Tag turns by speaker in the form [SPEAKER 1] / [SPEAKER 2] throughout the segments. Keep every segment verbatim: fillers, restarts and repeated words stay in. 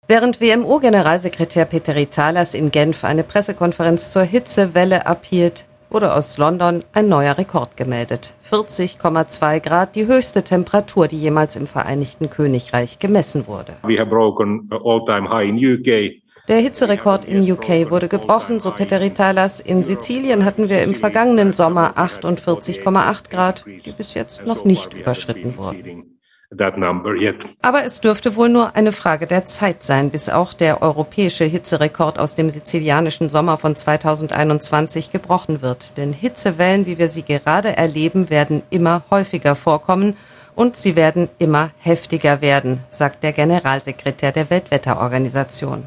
[SPEAKER 1] Während W M O-Generalsekretär Petteri Taalas in Genf eine Pressekonferenz zur Hitzewelle abhielt, wurde aus London ein neuer Rekord gemeldet. vierzig Komma zwei Grad, die höchste Temperatur, die jemals im Vereinigten Königreich gemessen wurde.
[SPEAKER 2] We have broken all-time high in U K.
[SPEAKER 1] Der Hitzerekord in U K wurde gebrochen, so Petteri Taalas. In Sizilien hatten wir im vergangenen Sommer achtundvierzig Komma acht Grad, die bis jetzt noch nicht überschritten wurden. Aber es dürfte wohl nur eine Frage der Zeit sein, bis auch der europäische Hitzerekord aus dem sizilianischen Sommer von zweitausendeinundzwanzig gebrochen wird. Denn Hitzewellen, wie wir sie gerade erleben, werden immer häufiger vorkommen und sie werden immer heftiger werden, sagt der Generalsekretär der Weltwetterorganisation.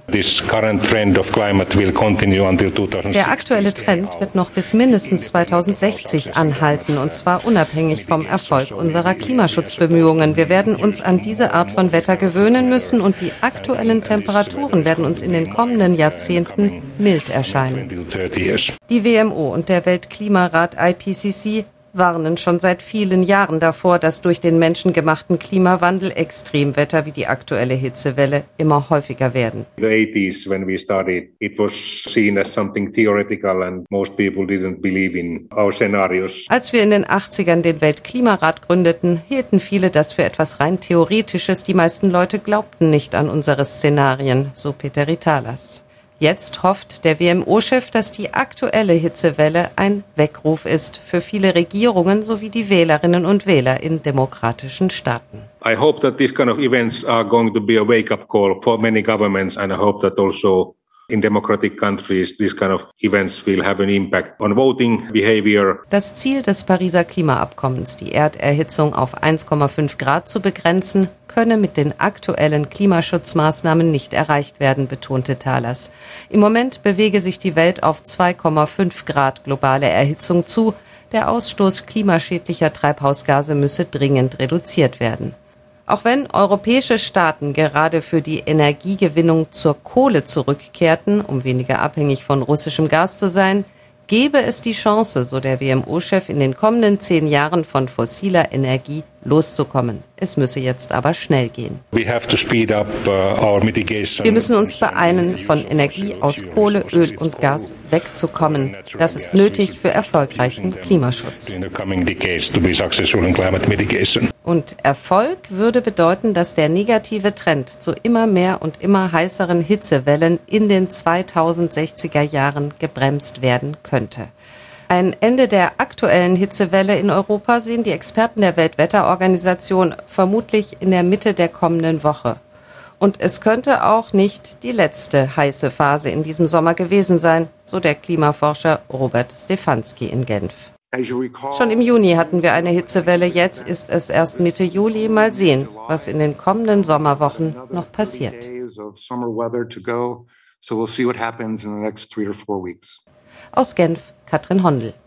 [SPEAKER 1] Der aktuelle Trend wird noch bis mindestens zweitausendsechzig anhalten, und zwar unabhängig vom Erfolg unserer Klimaschutzbemühungen. Wir werden uns an diese Art von Wetter gewöhnen müssen und die aktuellen Temperaturen werden uns in den kommenden Jahrzehnten mild erscheinen. Die W M O und der Weltklimarat I P C C warnen schon seit vielen Jahren davor, dass durch den menschengemachten Klimawandel Extremwetter wie die aktuelle Hitzewelle immer häufiger werden.
[SPEAKER 2] In the eighties, when we started, it was seen as something theoretical and most people didn't believe in our scenarios.
[SPEAKER 1] Als wir in den achtzigern den Weltklimarat gründeten, hielten viele das für etwas rein Theoretisches. Die meisten Leute glaubten nicht an unsere Szenarien, so Petteri Taalas. Jetzt hofft der W M O-Chef, dass die aktuelle Hitzewelle ein Weckruf ist für viele Regierungen sowie die Wählerinnen und Wähler in demokratischen Staaten.
[SPEAKER 2] I hope that these kind of events are going to be a wake-up call for many governments, and I hope that also in democratic countries these kind of events will have an impact on voting behavior.
[SPEAKER 1] Das Ziel des Pariser Klimaabkommens, die Erderhitzung auf eins Komma fünf Grad zu begrenzen, könne mit den aktuellen Klimaschutzmaßnahmen nicht erreicht werden, betonte Taalas. Im Moment bewege sich die Welt auf zwei Komma fünf Grad globale Erhitzung zu. Der Ausstoß klimaschädlicher Treibhausgase müsse dringend reduziert werden. Auch wenn europäische Staaten gerade für die Energiegewinnung zur Kohle zurückkehrten, um weniger abhängig von russischem Gas zu sein, gäbe es die Chance, so der W M O-Chef, in den kommenden zehn Jahren von fossiler Energie loszukommen. Es müsse jetzt aber schnell gehen.
[SPEAKER 3] We have to speed up, uh, our mitigation.
[SPEAKER 1] Wir müssen uns beeilen, von Energie aus Kohle, Öl und Gas wegzukommen. Das ist nötig für erfolgreichen Klimaschutz. Und Erfolg würde bedeuten, dass der negative Trend zu immer mehr und immer heißeren Hitzewellen in den zweitausendsechziger Jahren gebremst werden könnte. Ein Ende der aktuellen Hitzewelle in Europa sehen die Experten der Weltwetterorganisation vermutlich in der Mitte der kommenden Woche. Und es könnte auch nicht die letzte heiße Phase in diesem Sommer gewesen sein, so der Klimaforscher Robert Stefanski in Genf. Schon im Juni hatten wir eine Hitzewelle, jetzt ist es erst Mitte Juli. Mal sehen, was in den kommenden Sommerwochen noch passiert. Aus Genf, Katrin Hondel.